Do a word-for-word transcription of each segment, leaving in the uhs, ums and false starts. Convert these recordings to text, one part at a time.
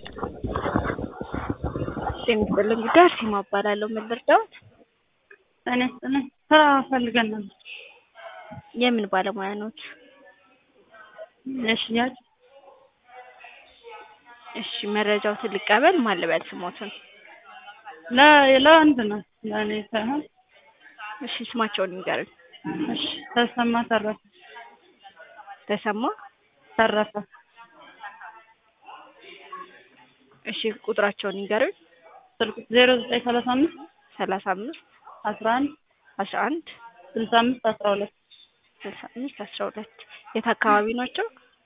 የሚፈልግ ጋር ሲማባላለው መልርዳውት እኔ እኔ ስራ ፈልገን ነው። የምን ባለሙያ ነው? እሺ ያጭ እሺ መረጃው ትልቀበል ማለበል ስሞቱን ላ ለአንድ ነው ለኔ ሳይሆን እሺ ስማቸውን ይንገሩኝ። እሺ ተሰማ ተረፈ ተሰማ ተረፈ እሺ ቁጥራቸውን ይንገሩኝ። ስልክ ዜሮ ዘጠኝ ሰላሳ አምስት ሰላሳ አምስት አስራ አንድ አስራ አንድ ስልሳ አምስት አስራ ሁለት ስልሳ አምስት አስራ ሁለት የት አካባቢ ናቸው?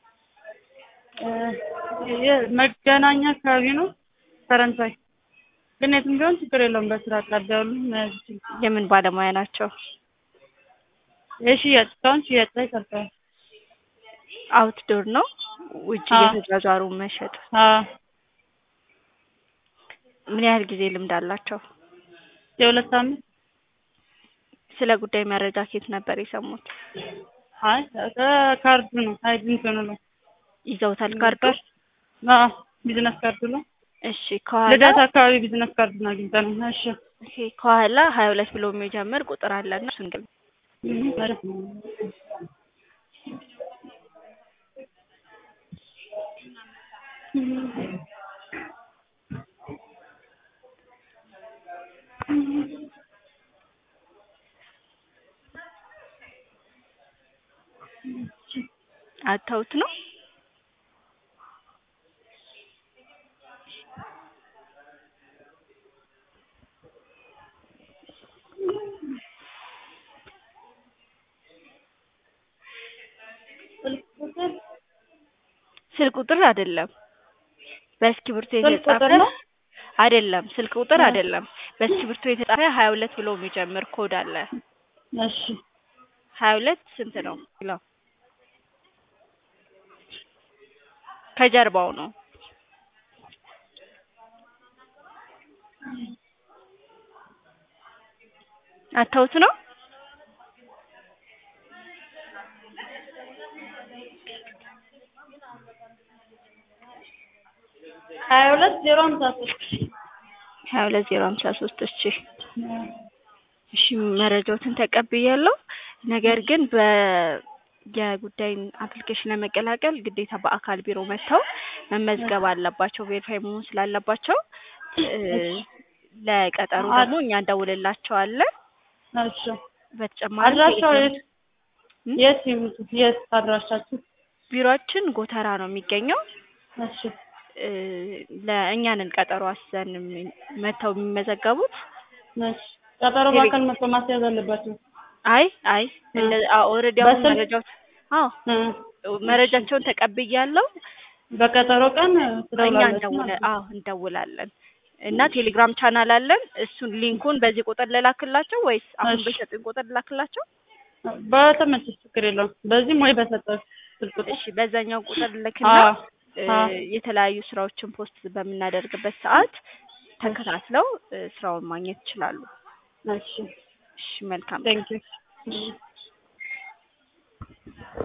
መገናኛ አካባቢ ነው። ፈረንሳይ ግን የትም ቢሆን ችግር የለውም። በስራ አጣዳሉ የምን ባለሙያ ናቸው? እሺ ያጥታውን ሲያጣይ ሰርቷል። አውትዶር ነው ውጪ የተጃጃሩ መሸጥ። አዎ ምን ያህል ጊዜ ልምድ አላቸው? የሁለት አመት። ስለ ጉዳይ መረጃ ከየት ነበር የሰሙት? አይ ካርዱ ነው አይዲንት ነው ይዘውታል ካርዱ? አዎ ቢዝነስ ካርዱ ነው። እሺ ከኋላ ልደት አካባቢ ቢዝነስ ካርድ ነው አግኝተን። እሺ እሺ ከኋላ ሀያ ሁለት ብሎ የሚጀምር ቁጥር አለና እሱን ግን ማለት ነው። አታውት ነው ስልክ ቁጥር አይደለም። በስክሪፕቶ የተጻፈ አይደለም። ስልክ ቁጥር አይደለም። በስክሪፕቶ የተጻፈ ሀያ ሁለት ብሎ የሚጀምር ኮድ አለ። እሺ ሀያ ሁለት ስንት ነው ይላል? ከጀርባው ነው። አታውት ነው ሀያ ሁለት ዜሮ ሃምሳ ሶስት ሀያ ሁለት ዜሮ ሃምሳ ሶስት እሺ እሺ መረጃዎትን ተቀብያለሁ። ነገር ግን በ የጉዳይን አፕሊኬሽን ለመቀላቀል ግዴታ በአካል ቢሮ መተው መመዝገብ አለባቸው። ቬሪፋይ መሆን ስላለባቸው ለቀጠሮ ደግሞ እኛ እንደውልላቸዋለን። እሺ በተጨማሪ አድራሻው የት ይሁት የት አድራሻችሁ? ቢሮአችን ጎተራ ነው የሚገኘው። እሺ ለእኛንን ቀጠሮ አሰን መተው የሚመዘገቡት። እሺ ቀጠሮ በአካል መተው ማስያዝ አለባችሁ? አይ አይ እንደ ኦሬዲ አሁን መረጃው አዎ መረጃቸውን ተቀብያለሁ። በቀጠሮ ቀን ትደውላላችሁ? አዎ እንደውላለን። እና ቴሌግራም ቻናል አለን። እሱን ሊንኩን በዚህ ቁጥር ልላክላቸው ወይስ አሁን በሰጡኝ ቁጥር ልላክላቸው? በተመቸሽ ችግር የለውም። በዚህም ወይ በሰጠሽ ቁጥር። እሺ በዛኛው ቁጥር ልክና የተለያዩ ስራዎችን ፖስት በመናደርግበት ሰዓት ተከታትለው ስራውን ማግኘት ይችላሉ። እሺ እሺ መልካም ቴንክ ዩ